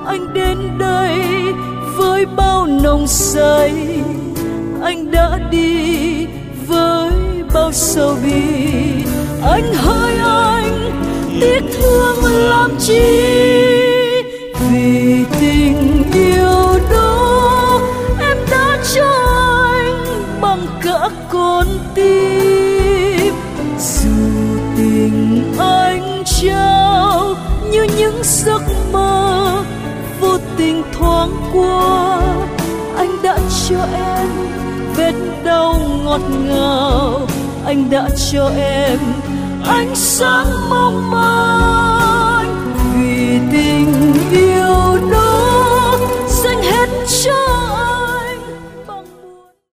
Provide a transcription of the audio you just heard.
anh đến đây với bao nồng say, anh đã đi với bao sầu bi. Anh hỡi anh, tiếc thương làm chi, vì tình yêu đó em đã cho anh bằng cả con tim. Dù tình anh trao như những giấc mơ vô tình thoáng qua, anh đã cho em vết đau ngọt ngào, anh đã cho em ánh sáng mong manh. Vì tình yêu